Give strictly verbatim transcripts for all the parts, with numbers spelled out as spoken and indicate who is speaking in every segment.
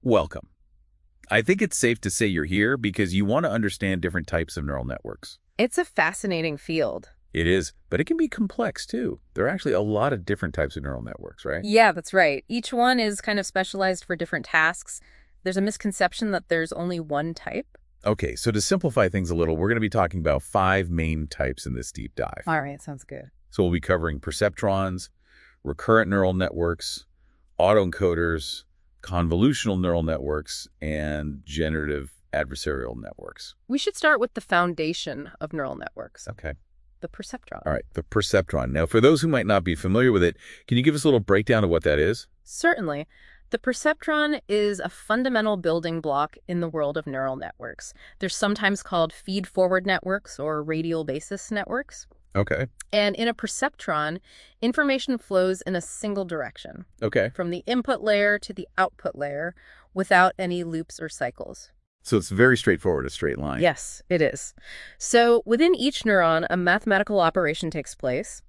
Speaker 1: Welcome. I think it's safe to say you're here because you want to understand different types of neural networks.
Speaker 2: It's a fascinating field.
Speaker 1: It is, but it can be complex too. There are actually a lot of different types of neural networks, right?
Speaker 2: Yeah, that's right. Each one is kind of specialized for different tasks. There's a misconception that there's only one type.
Speaker 1: Okay, so to simplify things a little, we're going to be talking about five main types in this deep dive.
Speaker 2: All right, sounds good.
Speaker 1: So we'll be covering perceptrons, recurrent neural networks, autoencoders, convolutional neural networks, and generative adversarial networks.
Speaker 2: We should start with the foundation of neural networks,
Speaker 1: Okay.
Speaker 2: the perceptron.
Speaker 1: All right, the perceptron. Now, for those who might not be familiar with it, can you give us a little breakdown of what that is?
Speaker 2: Certainly. The perceptron is a fundamental building block in the world of neural networks. They're sometimes called feed-forward networks or radial basis networks.
Speaker 1: Okay.
Speaker 2: And in a perceptron, information flows in a single direction,
Speaker 1: Okay.
Speaker 2: from the input layer to the output layer, without any loops or cycles.
Speaker 1: So it's very straightforward, a straight line.
Speaker 2: Yes, it is. So within each neuron, a mathematical operation takes place,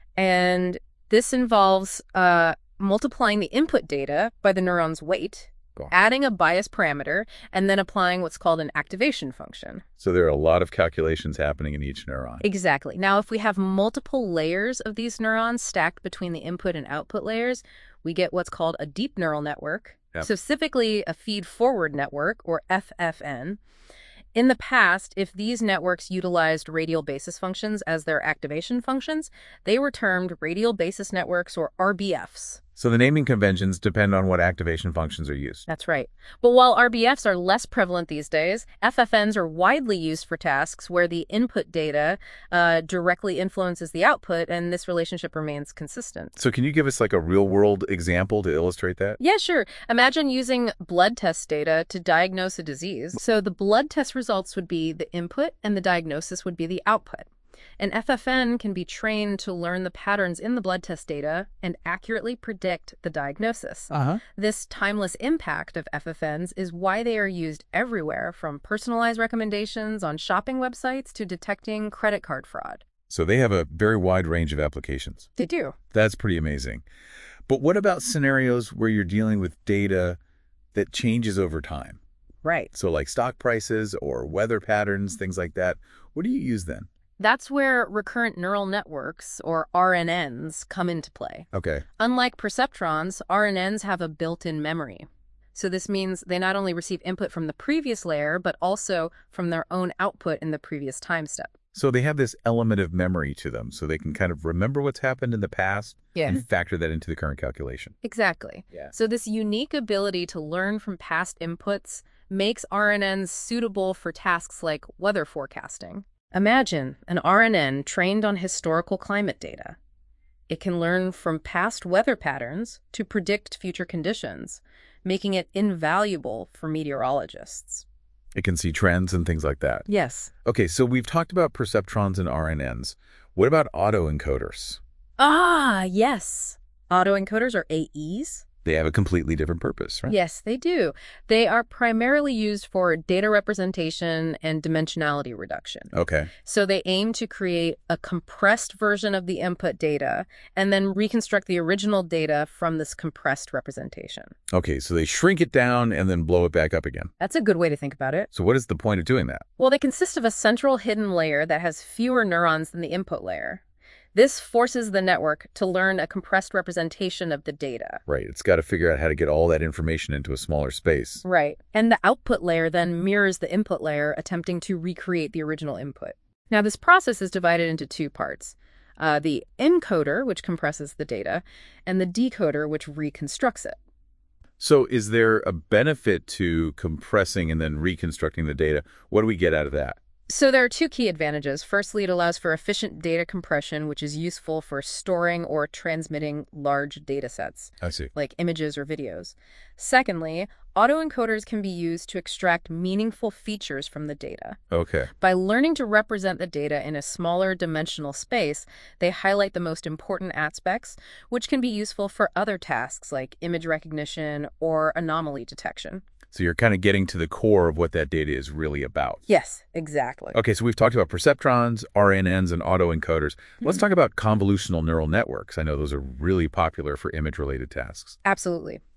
Speaker 2: and this involves uh, multiplying the input data by the neuron's weight,
Speaker 1: Cool.
Speaker 2: adding a bias parameter, and then applying what's called an activation function.
Speaker 1: So there are a lot of calculations happening in each neuron.
Speaker 2: Exactly. Now, if we have multiple layers of these neurons stacked between the input and output layers, we get what's called a deep neural network,
Speaker 1: Yep.
Speaker 2: specifically a feed-forward network, or F F N. In the past, if these networks utilized radial basis functions as their activation functions, they were termed radial basis networks, or R B Fs.
Speaker 1: So the naming conventions depend on what activation functions are used.
Speaker 2: That's right. But while R B Fs are less prevalent these days, F F Ns are widely used for tasks where the input data uh, directly influences the output, and this relationship remains consistent.
Speaker 1: So can you give us like a real-world example to illustrate that?
Speaker 2: Yeah, sure. Imagine using blood test data to diagnose a disease. So the blood test results would be the input, and the diagnosis would be the output. An F F N can be trained to learn the patterns in the blood test data and accurately predict the diagnosis.
Speaker 1: Uh-huh.
Speaker 2: This timeless impact of F F Ns is why they are used everywhere, from personalized recommendations on shopping websites to detecting credit card fraud.
Speaker 1: So they have a very wide range of applications.
Speaker 2: They do.
Speaker 1: That's pretty amazing. But what about scenarios where you're dealing with data that changes over time?
Speaker 2: Right.
Speaker 1: So like stock prices or weather patterns, things like that. What do you use then?
Speaker 2: That's where recurrent neural networks, or R N Ns, come into play.
Speaker 1: Okay.
Speaker 2: Unlike perceptrons, R N Ns have a built-in memory. So this means they not only receive input from the previous layer, but also from their own output in the previous time step.
Speaker 1: So they have this element of memory to them, so they can kind of remember what's happened in the past
Speaker 2: Yeah.
Speaker 1: and factor that into the current calculation.
Speaker 2: Exactly.
Speaker 1: Yeah.
Speaker 2: So this unique ability to learn from past inputs makes R N Ns suitable for tasks like weather forecasting. Imagine an R N N trained on historical climate data. It can learn from past weather patterns to predict future conditions, making it invaluable for meteorologists.
Speaker 1: It can see trends and things like that.
Speaker 2: Yes.
Speaker 1: Okay, so we've talked about perceptrons and R N Ns. What about autoencoders?
Speaker 2: Ah, yes. Autoencoders, or A Es?
Speaker 1: They have a completely different purpose, right?
Speaker 2: Yes, they do. They are primarily used for data representation and dimensionality reduction.
Speaker 1: Okay.
Speaker 2: So they aim to create a compressed version of the input data and then reconstruct the original data from this compressed representation.
Speaker 1: Okay, so they shrink it down and then blow it back up again.
Speaker 2: That's a good way to think about it.
Speaker 1: So what is the point of doing that?
Speaker 2: Well, they consist of a central hidden layer that has fewer neurons than the input layer. This forces the network to learn a compressed representation of the data.
Speaker 1: Right, it's got to figure out how to get all that information into a smaller space.
Speaker 2: Right. And the output layer then mirrors the input layer, attempting to recreate the original input. Now, this process is divided into two parts. Uh, the encoder, which compresses the data, and the decoder, which reconstructs it.
Speaker 1: So is there a benefit to compressing and then reconstructing the data? What do we get out of that?
Speaker 2: So there are two key advantages. Firstly, it allows for efficient data compression, which is useful for storing or transmitting large data sets,
Speaker 1: I see.
Speaker 2: like images or videos. Secondly, autoencoders can be used to extract meaningful features from the data.
Speaker 1: Okay.
Speaker 2: By learning to represent the data in a smaller dimensional space, they highlight the most important aspects, which can be useful for other tasks like image recognition or anomaly detection.
Speaker 1: So you're kind of getting to the core of what that data is really about.
Speaker 2: Yes, exactly.
Speaker 1: Okay, so we've talked about perceptrons, R N Ns, and autoencoders. Let's talk about convolutional neural networks. I know those are really popular for image-related tasks.
Speaker 2: Absolutely.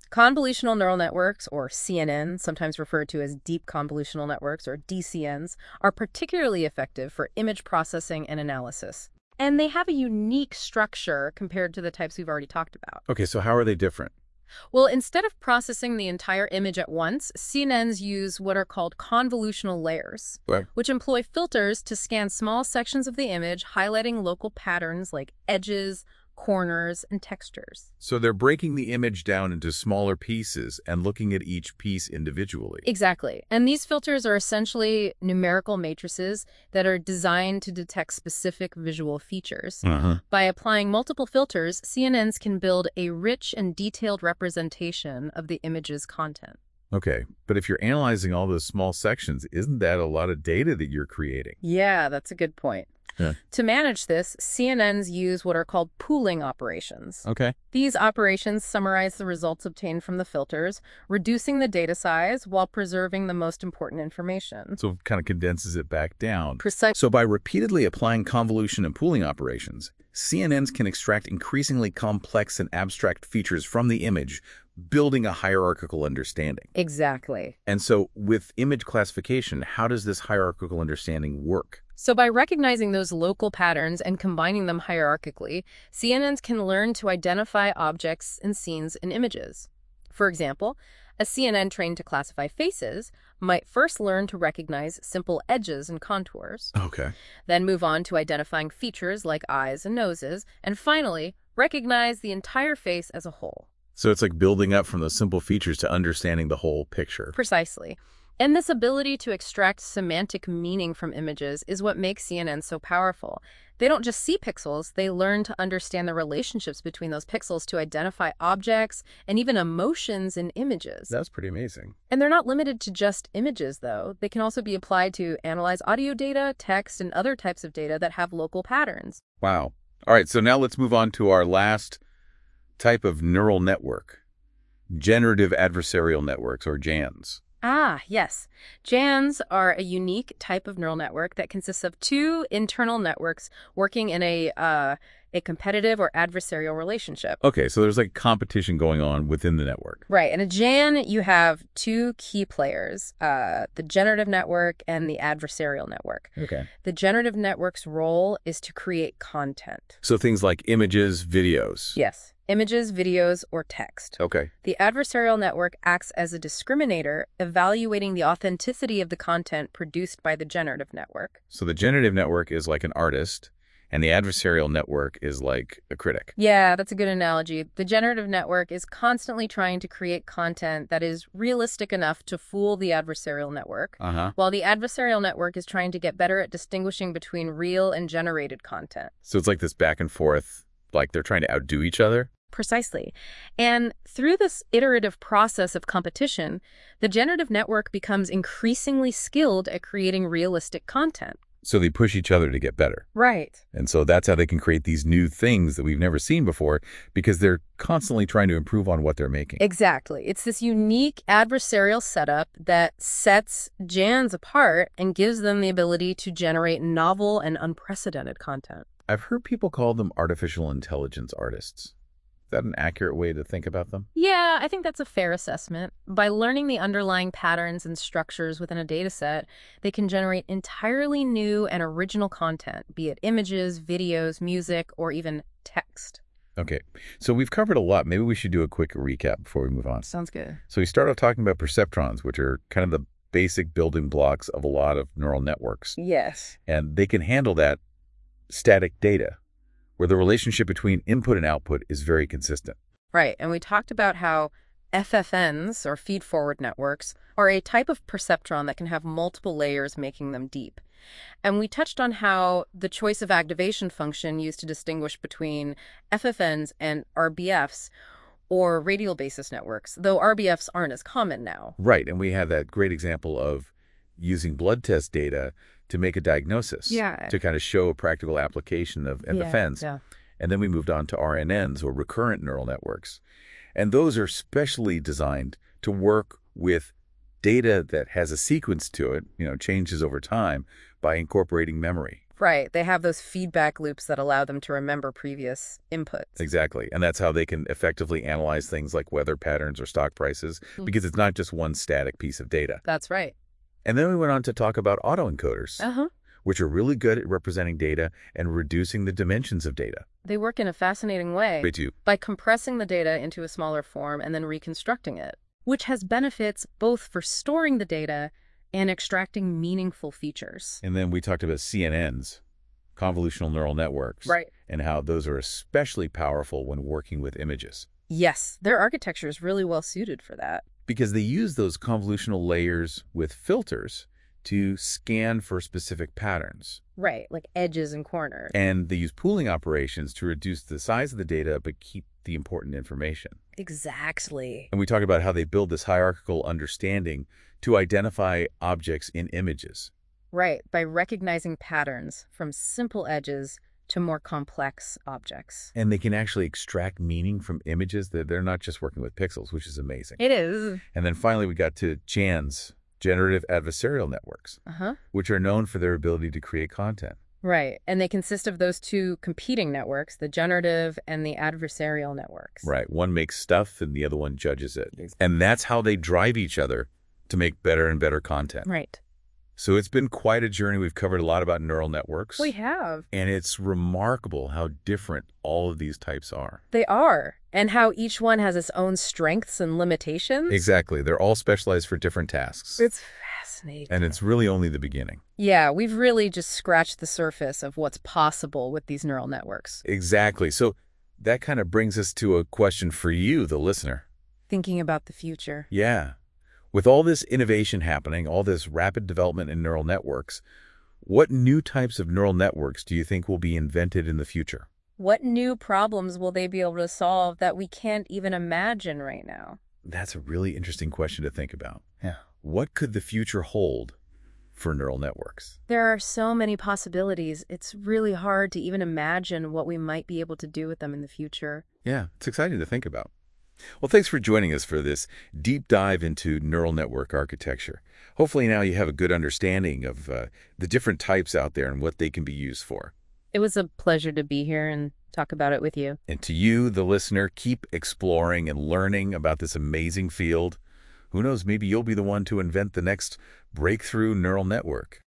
Speaker 2: Convolutional neural networks, or C N N, sometimes referred to as deep convolutional networks, or D C Ns, are particularly effective for image processing and analysis. And they have a unique structure compared to the types we've already talked about.
Speaker 1: Okay, so how are they different?
Speaker 2: Well, instead of processing the entire image at once, C N Ns use what are called convolutional layers,
Speaker 1: Right.
Speaker 2: which employ filters to scan small sections of the image, highlighting local patterns like edges, corners, and textures.
Speaker 1: So they're breaking the image down into smaller pieces and looking at each piece individually.
Speaker 2: Exactly. And these filters are essentially numerical matrices that are designed to detect specific visual features.
Speaker 1: Uh-huh.
Speaker 2: By applying multiple filters, C N Ns can build a rich and detailed representation of the image's content.
Speaker 1: Okay, but if you're analyzing all those small sections, isn't that a lot of data that you're creating?
Speaker 2: Yeah, that's a good point.
Speaker 1: Yeah.
Speaker 2: To manage this, C N Ns use what are called pooling operations.
Speaker 1: Okay.
Speaker 2: These operations summarize the results obtained from the filters, reducing the data size while preserving the most important information.
Speaker 1: So it kind of condenses it back down.
Speaker 2: Precise.
Speaker 3: So by repeatedly applying convolution and pooling operations, C N Ns can extract increasingly complex and abstract features from the image, building a hierarchical understanding.
Speaker 2: Exactly.
Speaker 3: And so with image classification, how does this hierarchical understanding work?
Speaker 2: So by recognizing those local patterns and combining them hierarchically, C N Ns can learn to identify objects and scenes in images. For example, a C N N trained to classify faces might first learn to recognize simple edges and contours,
Speaker 3: Okay.
Speaker 2: then move on to identifying features like eyes and noses, and finally, recognize the entire face as a whole.
Speaker 3: So it's like building up from those simple features to understanding the whole picture.
Speaker 2: Precisely. And this ability to extract semantic meaning from images is what makes C N Ns so powerful. They don't just see pixels, they learn to understand the relationships between those pixels to identify objects and even emotions in images.
Speaker 3: That's pretty amazing.
Speaker 2: And they're not limited to just images, though. They can also be applied to analyze audio data, text, and other types of data that have local patterns.
Speaker 1: Wow. All right, so now let's move on to our last type of neural network, generative adversarial networks, or G A Ns.
Speaker 2: Ah, yes. G A Ns are a unique type of neural network that consists of two internal networks working in a uh, a competitive or adversarial relationship.
Speaker 1: Okay, so there's like competition going on within the network.
Speaker 2: Right. In a G A N, you have two key players, uh, the generative network and the adversarial network.
Speaker 1: Okay.
Speaker 2: The generative network's role is to create content.
Speaker 1: So things like images, videos.
Speaker 2: Yes. Images, videos, or text.
Speaker 1: Okay.
Speaker 2: The adversarial network acts as a discriminator, evaluating the authenticity of the content produced by the generative network.
Speaker 1: So the generative network is like an artist, and the adversarial network is like a critic.
Speaker 2: Yeah, that's a good analogy. The generative network is constantly trying to create content that is realistic enough to fool the adversarial network,
Speaker 1: Uh-huh.
Speaker 2: while the adversarial network is trying to get better at distinguishing between real and generated content.
Speaker 1: So it's like this back and forth, like they're trying to outdo each other?
Speaker 2: Precisely. And through this iterative process of competition, the generative network becomes increasingly skilled at creating realistic content.
Speaker 1: So they push each other to get better.
Speaker 2: Right.
Speaker 1: And so that's how they can create these new things that we've never seen before, because they're constantly trying to improve on what they're making.
Speaker 2: Exactly. It's this unique adversarial setup that sets G A Ns apart and gives them the ability to generate novel and unprecedented content.
Speaker 1: I've heard people call them artificial intelligence artists. Is that an accurate way to think about them?
Speaker 2: Yeah, I think that's a fair assessment. By learning the underlying patterns and structures within a data set, they can generate entirely new and original content, be it images, videos, music, or even text.
Speaker 1: Okay, so we've covered a lot. Maybe we should do a quick recap before we move on.
Speaker 2: Sounds good.
Speaker 1: So we start off talking about perceptrons, which are kind of the basic building blocks of a lot of neural networks.
Speaker 2: Yes.
Speaker 1: And they can handle that static data, where the relationship between input and output is very consistent.
Speaker 2: Right. And we talked about how F F Ns, or feed-forward networks, are a type of perceptron that can have multiple layers, making them deep. And we touched on how the choice of activation function used to distinguish between F F Ns and R B Fs, or radial basis networks, though R B Fs aren't as common now.
Speaker 1: Right, and we have that great example of using blood test data to make a diagnosis,
Speaker 2: Yeah.
Speaker 1: to kind of show a practical application of F F Ns.
Speaker 2: Yeah.
Speaker 1: And then we moved on to R N Ns, or recurrent neural networks. And those are specially designed to work with data that has a sequence to it, you know, changes over time, by incorporating memory.
Speaker 2: Right. They have those feedback loops that allow them to remember previous inputs.
Speaker 3: Exactly. And that's how they can effectively analyze things like weather patterns or stock prices,
Speaker 2: Hmm.
Speaker 3: because it's not just one static piece of data.
Speaker 2: That's right.
Speaker 3: And then we went on to talk about autoencoders,
Speaker 2: Uh-huh.
Speaker 3: which are really good at representing data and reducing the dimensions of data.
Speaker 2: They work in a fascinating way
Speaker 3: They do.
Speaker 2: by compressing the data into a smaller form and then reconstructing it, which has benefits both for storing the data and extracting meaningful features.
Speaker 3: And then we talked about C N Ns, convolutional neural networks,
Speaker 2: Right.
Speaker 3: and how those are especially powerful when working with images,
Speaker 2: Yes, their architecture is really well suited for that.
Speaker 3: because they use those convolutional layers with filters to scan for specific patterns.
Speaker 2: Right, like edges and corners.
Speaker 3: And they use pooling operations to reduce the size of the data but keep the important information.
Speaker 2: Exactly.
Speaker 3: And we talked about how they build this hierarchical understanding to identify objects in images.
Speaker 2: Right, by recognizing patterns from simple edges to more complex objects.
Speaker 3: And they can actually extract meaning from images. That they're not just working with pixels, which is amazing.
Speaker 2: It is.
Speaker 3: And then finally, we got to G A Ns, generative adversarial networks,
Speaker 2: Uh-huh.
Speaker 3: which are known for their ability to create content.
Speaker 2: Right, and they consist of those two competing networks, the generative and the adversarial networks.
Speaker 3: Right. One makes stuff and the other one judges it. And that's how they drive each other to make better and better content.
Speaker 2: Right.
Speaker 3: So it's been quite a journey. We've covered a lot about neural networks.
Speaker 2: We have.
Speaker 3: And it's remarkable how different all of these types are.
Speaker 2: They are. And how each one has its own strengths and limitations.
Speaker 3: Exactly. They're all specialized for different tasks.
Speaker 2: It's fascinating.
Speaker 3: And it's really only the beginning.
Speaker 2: Yeah, we've really just scratched the surface of what's possible with these neural networks.
Speaker 3: Exactly. So that kind of brings us to a question for you, the listener.
Speaker 2: Thinking about the future.
Speaker 3: Yeah. With all this innovation happening, all this rapid development in neural networks, what new types of neural networks do you think will be invented in the future?
Speaker 2: What new problems will they be able to solve that we can't even imagine right now?
Speaker 3: That's a really interesting question to think about.
Speaker 2: Yeah.
Speaker 3: What could the future hold for neural networks?
Speaker 2: There are so many possibilities. It's really hard to even imagine what we might be able to do with them in the future.
Speaker 3: Yeah, it's exciting to think about. Well, thanks for joining us for this deep dive into neural network architecture. Hopefully now you have a good understanding of uh, the different types out there and what they can be used for.
Speaker 2: It was a pleasure to be here and talk about it with you.
Speaker 3: And to you, the listener, keep exploring and learning about this amazing field. Who knows, maybe you'll be the one to invent the next breakthrough neural network.